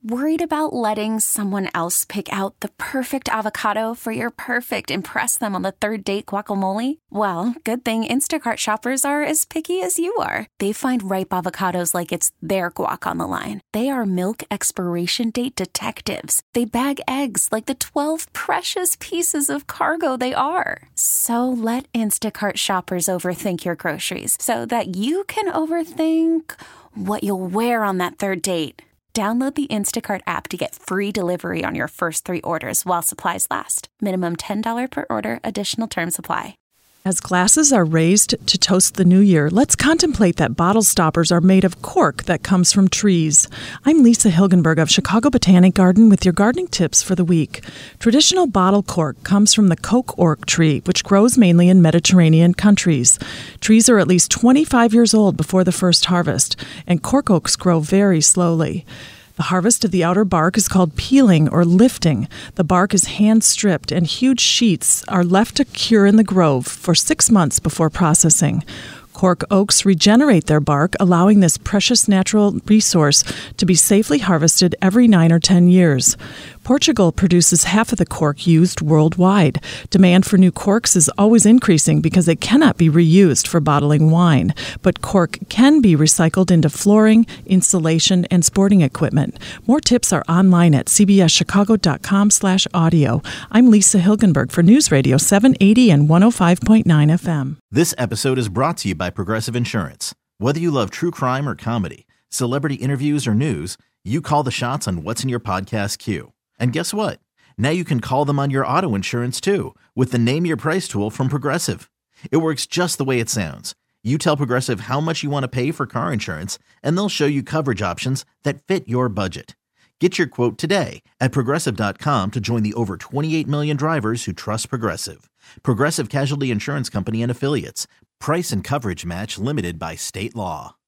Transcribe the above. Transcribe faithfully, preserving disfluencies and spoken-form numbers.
Worried about letting someone else pick out the perfect avocado for your perfect impress them on the third date guacamole? Well, good thing Instacart shoppers are as picky as you are. They find ripe avocados like it's their guac on the line. They are milk expiration date detectives. They bag eggs like the twelve precious pieces of cargo they are. So let Instacart shoppers overthink your groceries so that you can overthink what you'll wear on that third date. Download the Instacart app to get free delivery on your first three orders while supplies last. Minimum ten dollars per order. Additional terms apply. As glasses are raised to toast the new year, let's contemplate that bottle stoppers are made of cork that comes from trees. I'm Lisa Hilgenberg of Chicago Botanic Garden with your gardening tips for the week. Traditional bottle cork comes from the coke oak tree, which grows mainly in Mediterranean countries. Trees are at least twenty-five years old before the first harvest, and cork oaks grow very slowly. The harvest of the outer bark is called peeling or lifting. The bark is hand-stripped and huge sheets are left to cure in the grove for six months before processing. Cork oaks regenerate their bark, allowing this precious natural resource to be safely harvested every nine or ten years. Portugal produces half of the cork used worldwide. Demand for new corks is always increasing because they cannot be reused for bottling wine. But cork can be recycled into flooring, insulation, and sporting equipment. More tips are online at c b s chicago dot com slash audio. I'm Lisa Hilgenberg for News Radio seven eighty and one oh five point nine F M. This episode is brought to you by Progressive Insurance. Whether you love true crime or comedy, celebrity interviews or news, you call the shots on what's in your podcast queue. And guess what? Now you can call them on your auto insurance too with the Name Your Price tool from Progressive. It works just the way it sounds. You tell Progressive how much you want to pay for car insurance, and they'll show you coverage options that fit your budget. Get your quote today at progressive dot com to join the over twenty-eight million drivers who trust Progressive. Progressive Casualty Insurance Company and Affiliates. Price and coverage match limited by state law.